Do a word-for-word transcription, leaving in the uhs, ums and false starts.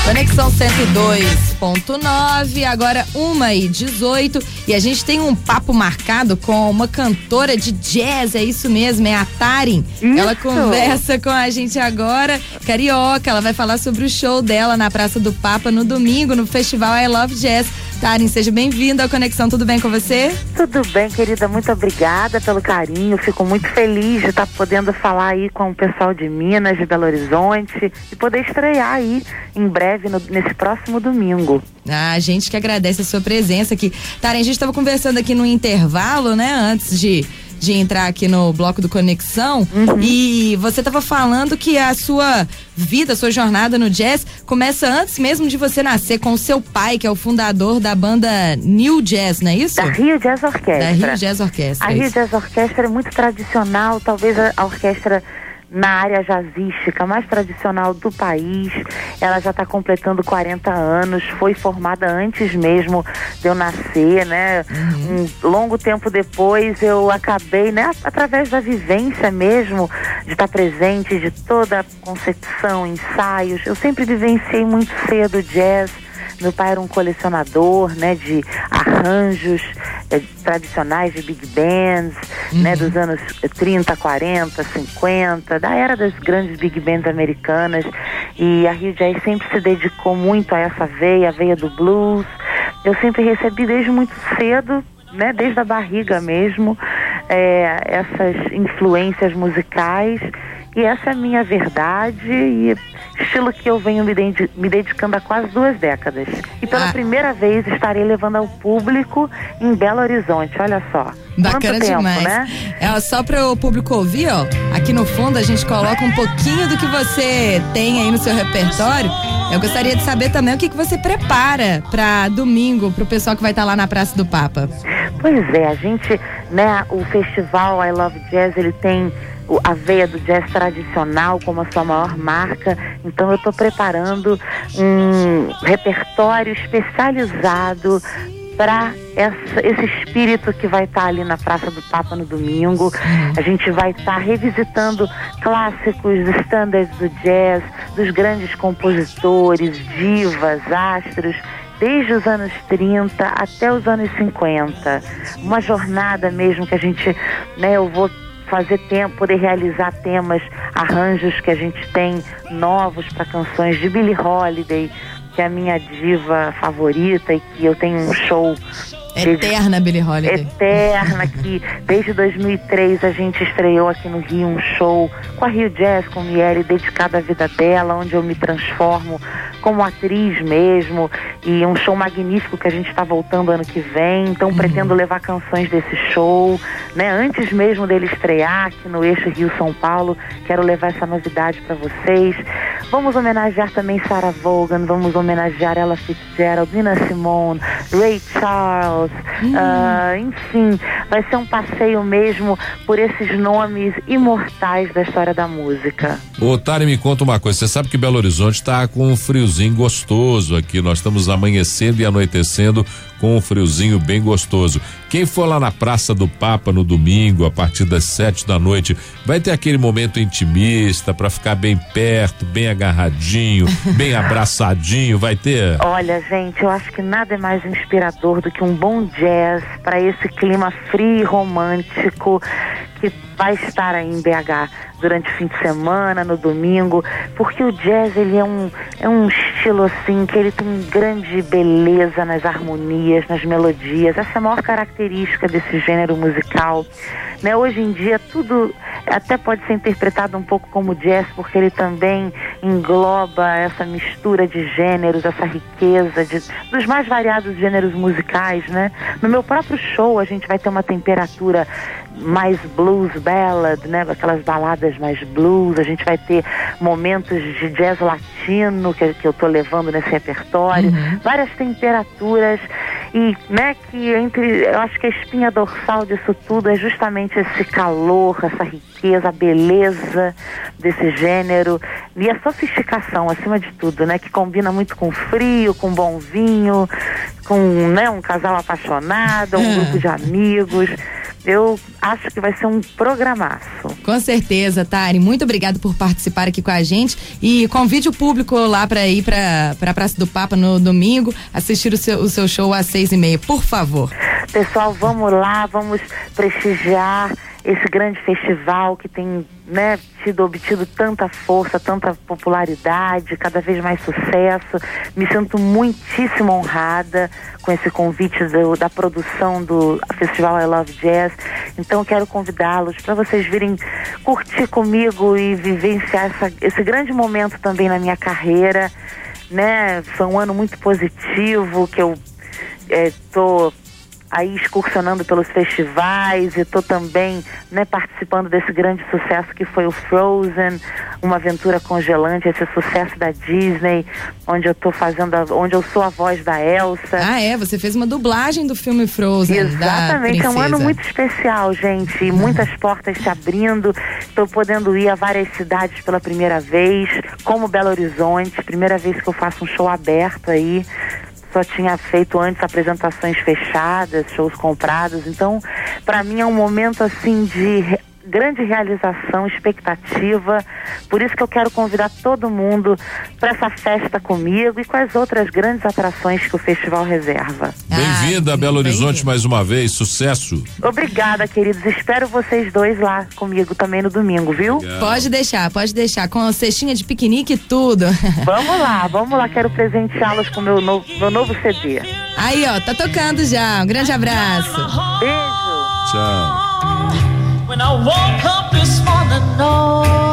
Conexão cento e dois ponto nove, agora uma e dezoito, e a gente tem um papo marcado com uma cantora de jazz, é isso mesmo, é a Taryn. Isso. Ela conversa com a gente agora, carioca, ela vai falar sobre o show dela na Praça do Papa no domingo, no Festival I Love Jazz. Taryn, seja bem-vinda ao Conexão, tudo bem com você? Tudo bem, querida, muito obrigada pelo carinho, fico muito feliz de estar podendo falar aí com o pessoal de Minas, de Belo Horizonte, e poder estrear aí em breve, no, nesse próximo domingo. Ah, a gente que agradece a sua presença aqui. Taryn, a gente estava conversando aqui no intervalo, né, antes de... de entrar aqui no bloco do Conexão, uhum. E você estava falando que a sua vida, a sua jornada no jazz começa antes mesmo de você nascer, com o seu pai, que é o fundador da banda New Jazz, não é isso? Da Rio Jazz Orquestra. Da Rio Jazz Orquestra. A Rio Jazz Orquestra é muito tradicional, talvez a, a orquestra na área jazzística mais tradicional do país. Ela já está completando quarenta anos, foi formada antes mesmo de eu nascer, né? Uhum. Um longo tempo depois eu acabei, né, através da vivência mesmo, de estar presente, de toda a concepção, ensaios. Eu sempre vivenciei muito cedo jazz. Meu pai era um colecionador, né, de arranjos eh, tradicionais de big bands, uhum. né, dos anos trinta, quarenta, cinquenta, da era das grandes big bands americanas. E a Rio Jazz sempre se dedicou muito a essa veia, a veia do blues. Eu sempre recebi desde muito cedo, né, desde a barriga mesmo, eh, essas influências musicais. E essa é a minha verdade e estilo que eu venho me, de, me dedicando há quase duas décadas. E pela ah. primeira vez estarei levando ao público em Belo Horizonte, olha só. Bacana tempo, demais. Né? É só para o público ouvir, ó. Aqui no fundo a gente coloca um pouquinho do que você tem aí no seu repertório. Eu gostaria de saber também o que, que você prepara para domingo, para o pessoal que vai estar lá na Praça do Papa. Pois é, a gente, né, o festival I Love Jazz, ele tem a veia do jazz tradicional como a sua maior marca, então eu estou preparando um repertório especializado para esse espírito que vai estar tá ali na Praça do Papa no domingo. A gente vai estar tá revisitando clássicos, standards do jazz, dos grandes compositores, divas, astros, desde os anos trinta até os anos cinquenta. Uma jornada mesmo que a gente, né, eu vou fazer tempo, poder realizar temas, arranjos que a gente tem novos para canções de Billie Holiday, que é a minha diva favorita e que eu tenho um show eterna, Billie Holiday. Eterna, que desde dois mil e três a gente estreou aqui no Rio um show com a Rio Jazz, com Miele, dedicado à vida dela, onde eu me transformo como atriz mesmo, e um show magnífico que a gente está voltando ano que vem. Então uhum. pretendo levar canções desse show, né? Antes mesmo dele estrear aqui no eixo Rio-São Paulo, quero levar essa novidade para vocês. Vamos homenagear também Sarah Vaughan, vamos homenagear Ella Fitzgerald, Nina Simone, Ray Charles, hum. uh, enfim, vai ser um passeio mesmo por esses nomes imortais da história da música. Ô, Taryn, me conta uma coisa, você sabe que Belo Horizonte tá com um friozinho gostoso aqui, nós estamos amanhecendo e anoitecendo com um friozinho bem gostoso. Quem for lá na Praça do Papa no domingo, a partir das sete da noite, vai ter aquele momento intimista para ficar bem perto, bem agarradinho, bem abraçadinho, vai ter? Olha, gente, eu acho que nada é mais inspirador do que um bom jazz para esse clima frio e romântico que vai estar aí em B H durante o fim de semana, no domingo, porque o jazz, ele é um, é um estilo assim, que ele tem grande beleza nas harmonias, nas melodias. Essa é a maior característica desse gênero musical, né? Hoje em dia tudo até pode ser interpretado um pouco como jazz, porque ele também engloba essa mistura de gêneros, essa riqueza de, dos mais variados gêneros musicais, né? No meu próprio show a gente vai ter uma temperatura mais blues ballad, né? Aquelas baladas mais blues. A gente vai ter momentos de jazz latino que, que eu tô levando nesse repertório, uhum. várias temperaturas, e, né, que entre, eu acho que a espinha dorsal disso tudo é justamente esse calor, essa riqueza, a beleza desse gênero e a sofisticação, acima de tudo, né? Que combina muito com frio, com bom vinho, com, né, um casal apaixonado, um grupo de amigos. eu acho que vai ser um programaço. Com certeza, Tari. Muito obrigada por participar aqui com a gente e convide o público lá para ir para para Praça do Papa no domingo, assistir o seu, o seu show às seis e meia, por favor. Pessoal, vamos lá, vamos prestigiar esse grande festival que tem, né, tido, obtido tanta força, tanta popularidade, cada vez mais sucesso. Me sinto muitíssimo honrada com esse convite do, da produção do Festival I Love Jazz. Então quero convidá-los para vocês virem curtir comigo e vivenciar essa, esse grande momento também na minha carreira, né? Foi um ano muito positivo que eu estou é, aí excursionando pelos festivais e estou também, né, participando desse grande sucesso que foi o Frozen, uma aventura congelante, esse sucesso da Disney, onde eu tô fazendo, a, onde eu sou a voz da Elsa. Ah, é? Você fez uma dublagem do filme Frozen. Exatamente, é um ano muito especial, gente, e muitas portas se abrindo, estou podendo ir a várias cidades pela primeira vez, como Belo Horizonte, primeira vez que eu faço um show aberto aí. Só tinha feito antes apresentações fechadas, shows comprados. Então, para mim é um momento assim de re- grande realização, expectativa. Por isso que eu quero convidar todo mundo para essa festa comigo e com as outras grandes atrações que o festival reserva. Bem-vinda a Belo Horizonte mais uma vez, sucesso. Obrigada, queridos. Espero vocês dois lá comigo também no domingo, viu? Legal. Pode deixar, pode deixar, com a cestinha de piquenique e tudo. Vamos lá, vamos lá. Quero presenteá-los com o meu novo, meu novo C D. Aí, ó, tá tocando já. Um grande abraço. Beijo. Tchau. When I woke up this morning, no.